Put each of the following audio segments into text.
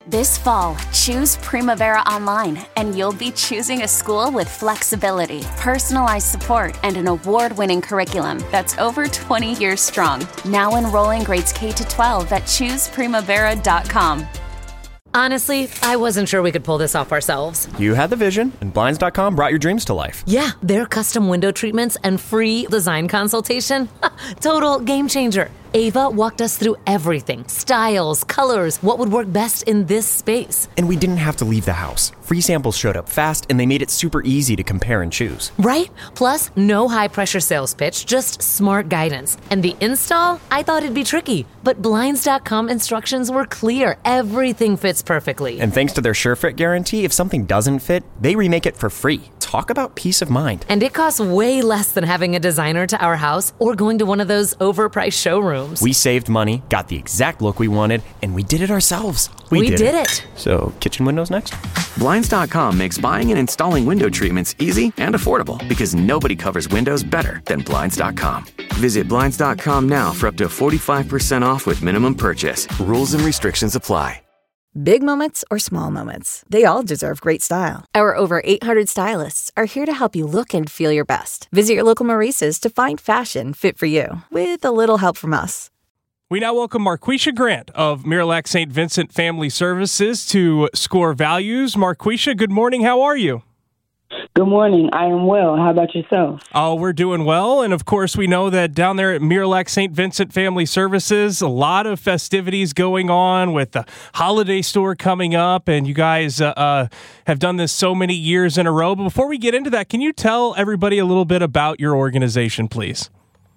This fall, choose Primavera Online, and you'll be choosing a school with flexibility, personalized support, and an award-winning curriculum that's over 20 years strong. Now enrolling grades K to 12 at chooseprimavera.com. Honestly, I wasn't sure we could pull this off ourselves. You had the vision, and Blinds.com brought your dreams to life. Yeah, their custom window treatments and free design consultation. Total game changer. Ava walked us through everything. Styles, colors, what would work best in this space. And we didn't have to leave the house. Free samples showed up fast, and they made it super easy to compare and choose. Right? Plus, no high-pressure sales pitch, just smart guidance. And the install? I thought it'd be tricky. But Blinds.com instructions were clear. Everything fits perfectly. And thanks to their SureFit guarantee, if something doesn't fit, they remake it for free. Talk about peace of mind. And it costs way less than having a designer to our house or going to one of those overpriced showrooms. We saved money, got the exact look we wanted, and we did it ourselves. We did it. So, kitchen windows next? Blinds.com makes buying and installing window treatments easy and affordable because nobody covers windows better than Blinds.com. Visit Blinds.com now for up to 45% off with minimum purchase. Rules and restrictions apply. Big moments or small moments, they all deserve great style. Our over 800 stylists are here to help you look and feel your best. Visit your local Maurice's to find fashion fit for you, with a little help from us. We now welcome Marquisha Grant of Miralax St. Vincent Family Services to Score Values. Marquisha, good morning. How are you? Good morning. I am well. How about yourself? Oh, we're doing well. And of course, we know that down there at Miralax St. Vincent Family Services, a lot of festivities going on with the holiday store coming up. And you guys have done this so many years in a row. But before we get into that, can you tell everybody a little bit about your organization, please?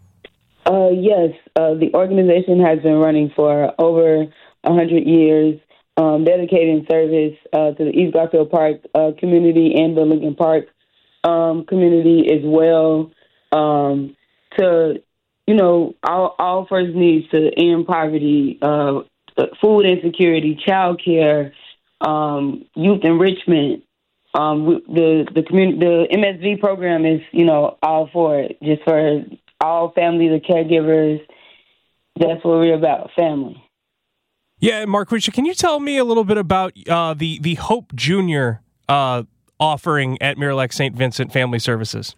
Yes. The organization has been running for over 100 years. Dedicating service to the East Garfield Park community and the Lincoln Park community as well, to, all first needs to end poverty, food insecurity, child care, youth enrichment. The MSV program is, all for it, just for all families of caregivers. That's what we're about, family. Yeah, Marquisha, can you tell me a little bit about the Hope Junior offering at Miralax St. Vincent Family Services?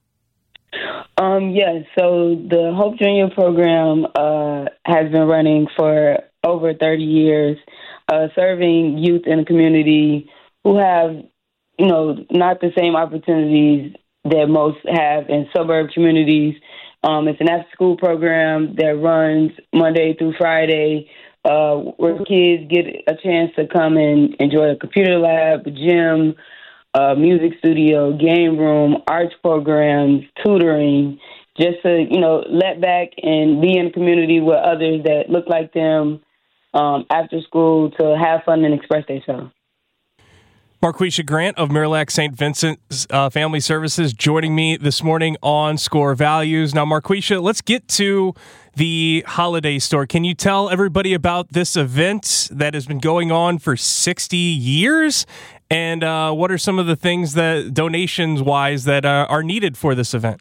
Yes, so the Hope Junior program has been running for over 30 years, serving youth in the community who have, not the same opportunities that most have in suburb communities. It's an after-school program that runs Monday through Friday, where kids get a chance to come and enjoy a computer lab, a gym, music studio, game room, arts programs, tutoring, just to, let back and be in a community with others that look like them after school to have fun and express themselves. Marquisha Grant of Miralax St. Vincent Family Services joining me this morning on Score Values. Now, Marquisha, let's get to the holiday store. Can you tell everybody about this event that has been going on for 60 years? And what are some of the things that, donations-wise, that are needed for this event?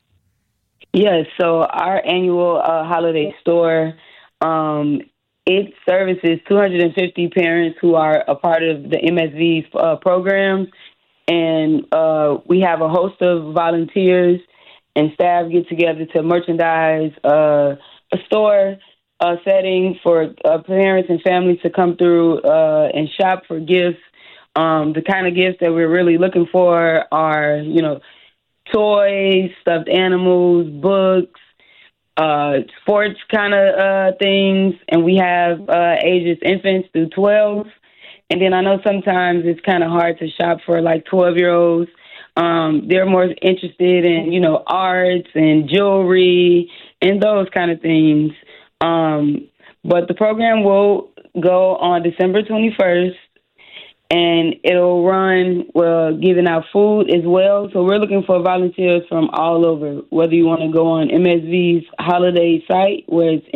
Yes, so our annual holiday store, it services 250 parents who are a part of the MSV's programs, and we have a host of volunteers and staff get together to merchandise a store setting for parents and families to come through and shop for gifts. The kind of gifts that we're really looking for are, toys, stuffed animals, books, sports kind of things, and we have ages infants through 12. And then I know sometimes it's kind of hard to shop for like 12-year-olds. They're more interested in, arts and jewelry and those kind of things. But the program will go on December 21st, and it'll run, giving out food as well. So we're looking for volunteers from all over, whether you want to go on MSV's holiday site, where it's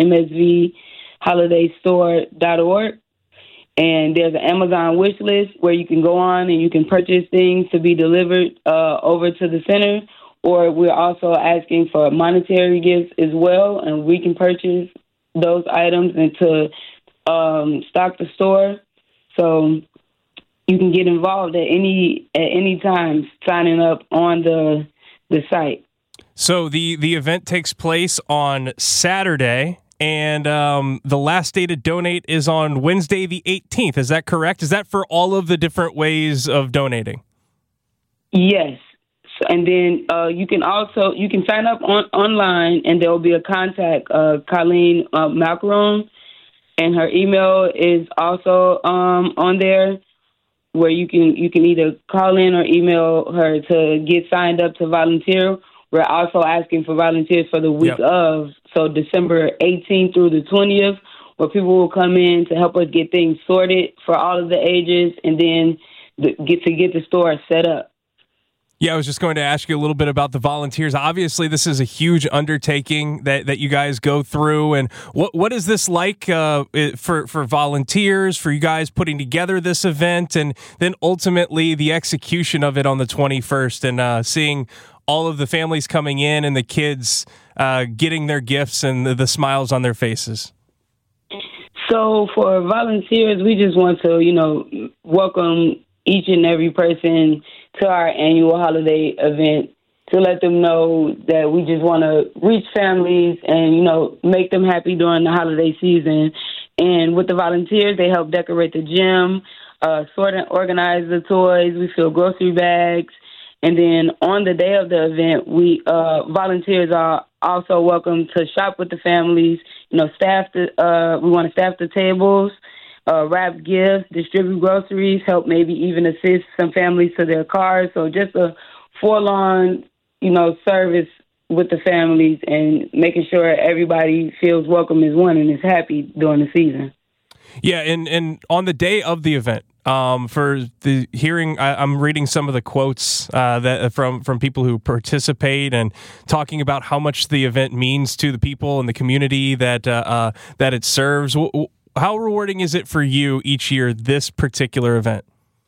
msvholidaystore.org. And there's an Amazon wish list where you can go on and you can purchase things to be delivered over to the center. Or we're also asking for monetary gifts as well, and we can purchase those items and to stock the store So you can get involved at any time signing up on the site. So the event takes place on Saturday, and the last day to donate is on Wednesday the 18th. Is that correct? Is that for all of the different ways of donating? Yes. And then you can sign up online, and there will be a contact, Colleen Macaron, and her email is also on there, where you can either call in or email her to get signed up to volunteer. We're also asking for volunteers for the week of, so December 18th through the 20th, where people will come in to help us get things sorted for all of the ages, and then get the store set up. Yeah, I was just going to ask you a little bit about the volunteers. Obviously, this is a huge undertaking that you guys go through. And what is this like for volunteers, for you guys putting together this event, and then ultimately the execution of it on the 21st, and seeing all of the families coming in and the kids getting their gifts and the smiles on their faces? So for volunteers, we just want to, welcome each and every person to our annual holiday event, to let them know that we just want to reach families and, make them happy during the holiday season. And with the volunteers, they help decorate the gym, sort and organize the toys. We fill grocery bags. And then on the day of the event, we volunteers are also welcome to shop with the families, we want to staff the tables, wrap gifts, distribute groceries, help maybe even assist some families to their cars. So just a forlorn, service with the families and making sure everybody feels welcome as one and is happy during the season. Yeah, and on the day of the event, for the hearing, I'm reading some of the quotes that from people who participate and talking about how much the event means to the people and the community that it serves. How rewarding is it for you each year, this particular event?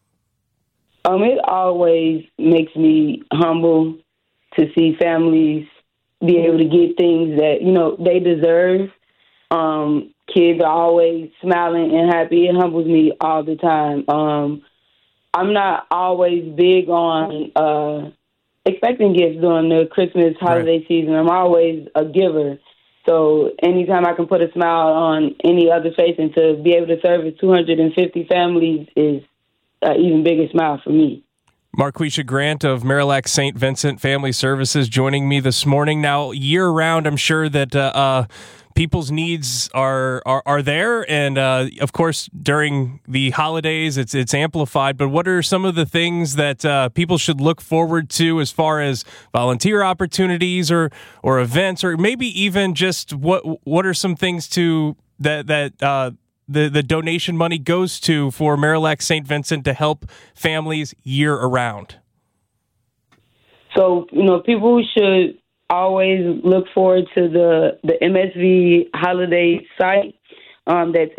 It always makes me humble to see families be able to get things that, they deserve. Kids are always smiling and happy. It humbles me all the time. I'm not always big on expecting gifts during the Christmas holiday season. I'm always a giver. So anytime I can put a smile on any other face and to be able to service 250 families is an even bigger smile for me. Marquisha Grant of Marillac St. Vincent Family Services joining me this morning. Now, year-round, I'm sure that people's needs are there, and of course, during the holidays, it's amplified. But what are some of the things that people should look forward to as far as volunteer opportunities or events, or maybe even just what are some things that the donation money goes to for Marillac St. Vincent to help families year-around? So, people should always look forward to the MSV holiday site. That's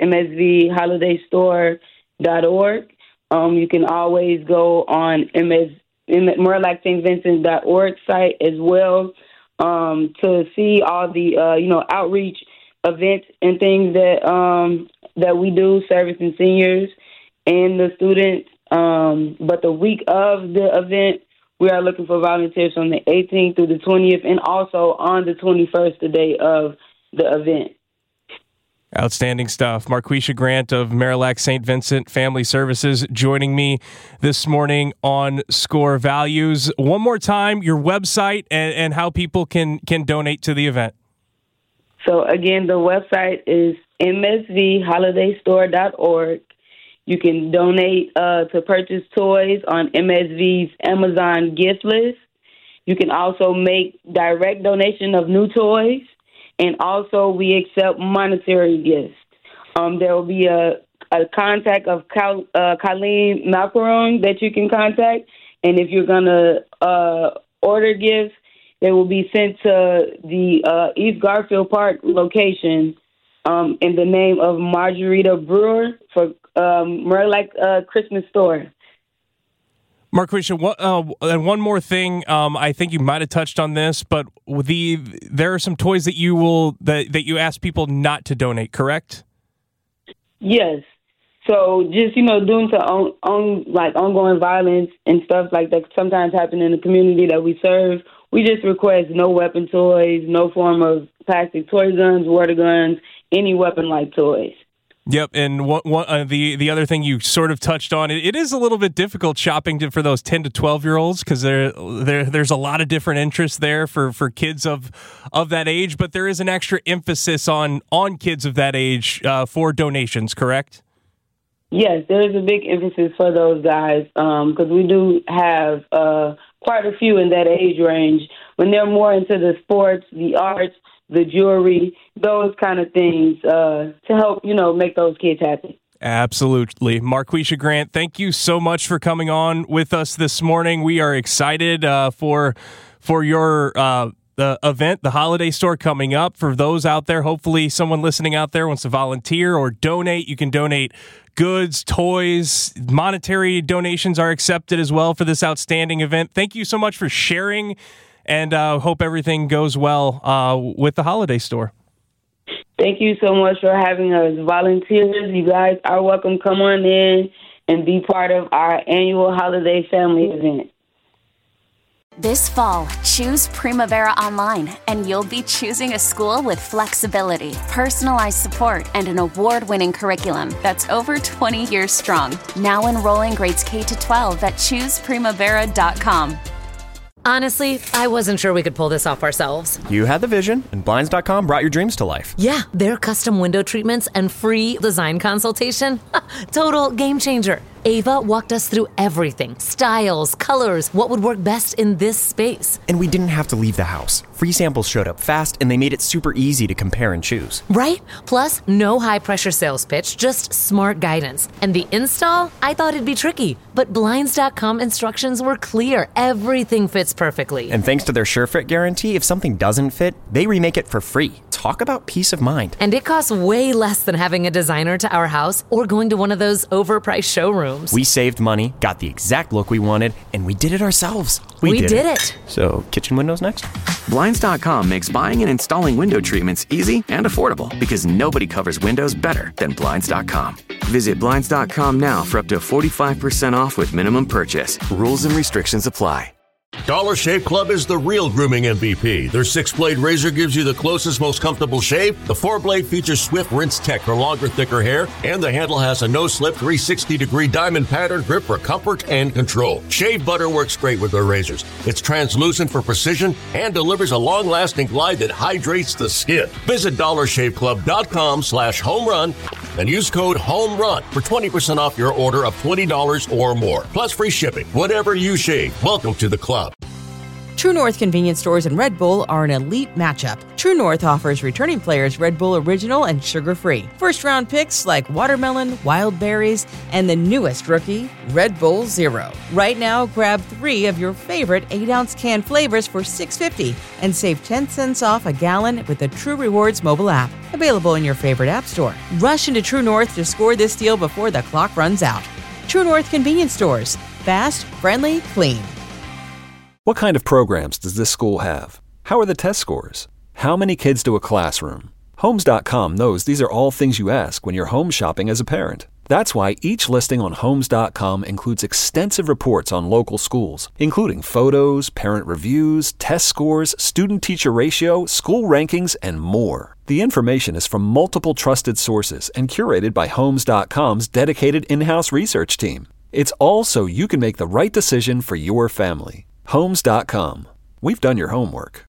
msvholidaystore.org. You can always go on MarillacSt.Vincent.org site as well to see all the outreach events and things that we do, servicing seniors and the students. But the week of the event, we are looking for volunteers from the 18th through the 20th, and also on the 21st, the day of the event. Outstanding stuff. Marquisha Grant of Marillac St. Vincent Family Services joining me this morning on Score Values. One more time, your website and how people can donate to the event. So, again, the website is msvholidaystore.org. You can donate to purchase toys on MSV's Amazon gift list. You can also make direct donation of new toys, and also we accept monetary gifts. There will be a contact of Colleen Macaron that you can contact, and if you're going to order gifts, they will be sent to the East Garfield Park location in the name of Margarita Brewer for Marillac Christmas store. Marquisha, one more thing. I think you might have touched on this, but there are some toys that you ask people not to donate, correct? Yes. So just, due to ongoing violence and stuff like that sometimes happen in the community that we serve, we just request no weapon toys, no form of plastic toy guns, water guns, any weapon-like toys. Yep, and the other thing you sort of touched on, it is a little bit difficult shopping for those 10 to 12-year-olds because there's a lot of different interests there for kids of that age, but there is an extra emphasis on kids of that age for donations, correct? Yes, there is a big emphasis for those guys because we do have quite a few in that age range. When they're more into the sports, the arts, the jewelry, those kind of things to help, make those kids happy. Absolutely. Marquisha Grant, thank you so much for coming on with us this morning. We are excited for your the event, the holiday store coming up. For those out there, hopefully someone listening out there wants to volunteer or donate. You can donate goods, toys, monetary donations are accepted as well for this outstanding event. Thank you so much for sharing, and hope everything goes well with the holiday store. Thank you so much for having us. Volunteers, you guys are welcome. Come on in and be part of our annual holiday family event. This fall, choose Primavera Online, and you'll be choosing a school with flexibility, personalized support, and an award-winning curriculum that's over 20 years strong. Now enrolling grades K to 12 at chooseprimavera.com. Honestly, I wasn't sure we could pull this off ourselves. You had the vision, and Blinds.com brought your dreams to life. Yeah, their custom window treatments and free design consultation. Total game changer. Ava walked us through everything. Styles, colors, what would work best in this space. And we didn't have to leave the house. Free samples showed up fast, and they made it super easy to compare and choose. Right? Plus, no high-pressure sales pitch, just smart guidance. And the install? I thought it'd be tricky, but Blinds.com instructions were clear. Everything fits perfectly. And thanks to their SureFit guarantee, if something doesn't fit, they remake it for free. Talk about peace of mind. And it costs way less than having a designer to our house or going to one of those overpriced showrooms. We saved money, got the exact look we wanted, and we did it ourselves. We did it. So, kitchen windows next? Blinds.com makes buying and installing window treatments easy and affordable because nobody covers windows better than Blinds.com. Visit Blinds.com now for up to 45% off with minimum purchase. Rules and restrictions apply. Dollar Shave Club is the real grooming MVP. Their 6-blade razor gives you the closest, most comfortable shave. The 4-blade features swift rinse tech for longer, thicker hair, and the handle has a no-slip 360-degree diamond pattern grip for comfort and control. Shave butter works great with their razors. It's translucent for precision and delivers a long-lasting glide that hydrates the skin. Visit DollarShaveClub.com/homerun and use code HOMERUN for 20% off your order of $20 or more, plus free shipping. Whatever you shave, welcome to the club. True North convenience stores and Red Bull are an elite matchup. True North offers returning players Red Bull Original and sugar-free. First-round picks like watermelon, wild berries, and the newest rookie, Red Bull Zero. Right now, grab 3 of your favorite 8-ounce can flavors for $6.50 and save 10 cents off a gallon with the True Rewards mobile app. Available in your favorite app store. Rush into True North to score this deal before the clock runs out. True North convenience stores. Fast, friendly, clean. What kind of programs does this school have? How are the test scores? How many kids do a classroom? Homes.com knows these are all things you ask when you're home shopping as a parent. That's why each listing on Homes.com includes extensive reports on local schools, including photos, parent reviews, test scores, student-teacher ratio, school rankings, and more. The information is from multiple trusted sources and curated by Homes.com's dedicated in-house research team. It's all so you can make the right decision for your family. Homes.com. We've done your homework.